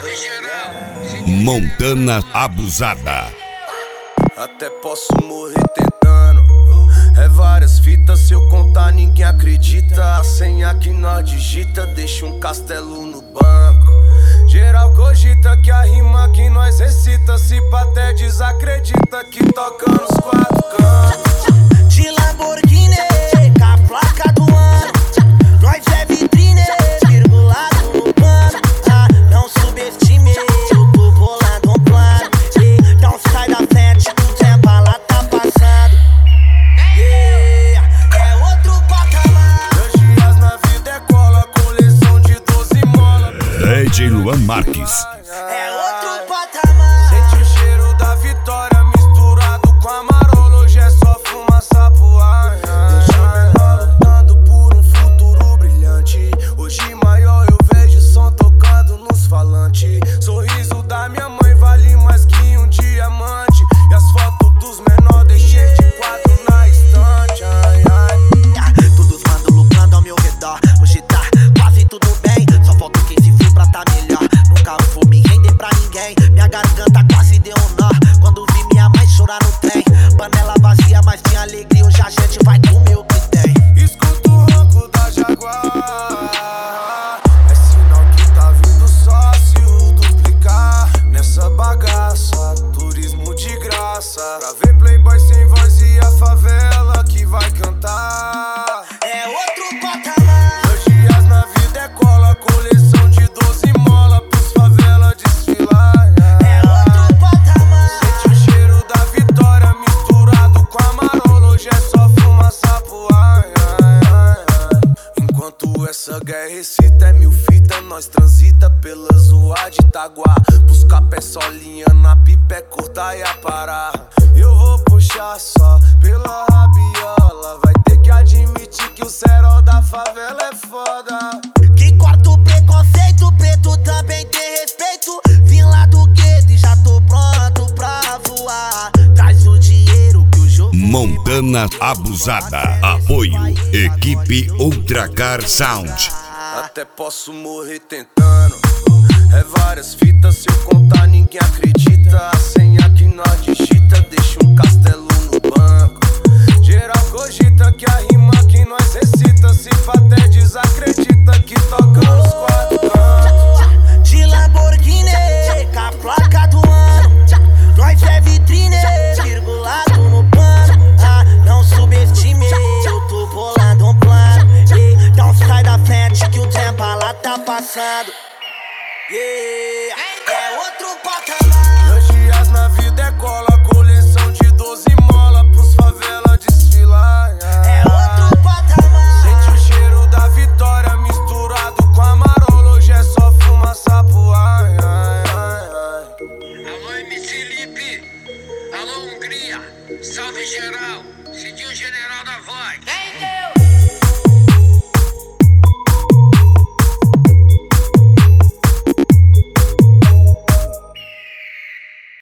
Montana abusada. Até posso morrer tentando. É várias fitas, se eu contar ninguém acredita. A senha que nós digita deixa um castelo no banco. Geral cogita que a rima que nós recita, se pá até desacredita que toca nos quatro cantos. De Lamborghini, com a placa do ano. Nós é vitrine, virgulado no pano. Não subestime, eu tô bolando um plano. Então sai da frente, o tempo lá tá passando. É outro patamar. Meus dias na vida é cola, coleção de 12 mola. DJ Luan Marques. É outro patamar. Sente o cheiro da vitória misturado com a marola. Hoje é só fumaça pro ar. Deixa menor lutando por um futuro brilhante. Hoje maior eu vejo som tocando nos falantes. Sorriso da minha mãe vale mais que um diamante. E as fotos dos menores deixei de quadro na estante. Todos mandam lucrando ao meu redor. Hoje tá quase tudo bem. Só falta quem se for pra tá melhor. Nunca vou me render pra ninguém. Minha garganta quase deu um nó quando vi minha mãe chorar no trem. Panela vazia, mas tinha alegria. Hoje a gente vai comer o que tem. Escuta o ronco da Jaguar. É sinal que tá vindo sócio duplicar nessa bagaça. Turismo de graça. Pra ver playboy sem voz e a favela que vai cantar. É outro patamar. Meus dias na vida é cola, coleção de 12 mola pros favela desfilar. É outro patamar. Sente o cheiro da vitória misturado com a marola. Hoje é só fumaça pro ar. Enquanto essa guerra excita, é mil fita. Nós transita pela zoa de Itaguá. Buscar pé solinha na pipa é cortar e aparar. Eu vou puxar só pela rabiola. Vai ter que admitir que o cerol da favela é foda. Que corta o preconceito, preto também tem respeito. Vim lá do gueto e já tô pronto pra voar. Traz o dinheiro que o jogo. Montana abusada. Apoio Equipe Ultracar Sound. Até posso morrer tentando. É várias fitas, se eu contar ninguém acredita. A senha que nós digita deixa um castelo no banco. Geral cogita que a rima que nós recita, se pá até desacredita que toca nos quatro cantos. De Lamborghini, com a placa do ano. Nós é vitrine, virgulado no pano. Não subestime, eu tô bolando um plano. Então sai da frente que o tempo lá tá passando. É outro patamar. Meus dias na vida é cola, coleção de 12 mola pros favela desfilar. É outro patamar. Sente o cheiro da vitória misturado com a marola. Hoje é só fumaça pro ar. Alô MC Lipe, alô Hungria, salve geral, Cidinho General da Voz.